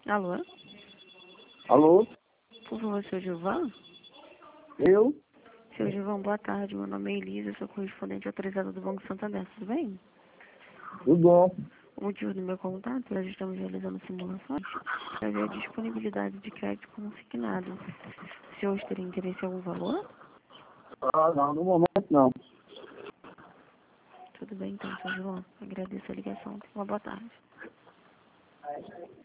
Alô? Alô? Por favor, seu Gilvan? Eu? Seu Gilvan, boa tarde. Meu nome é Elisa, sou correspondente autorizada do Banco Santander, tudo bem? Tudo bom? O motivo do meu contato é que estamos realizando simulações para ver a disponibilidade de crédito consignado. O senhor teria interesse em algum valor? Ah, não, no momento não. Tudo bem então, seu Gilvan. Agradeço a ligação. Uma boa tarde.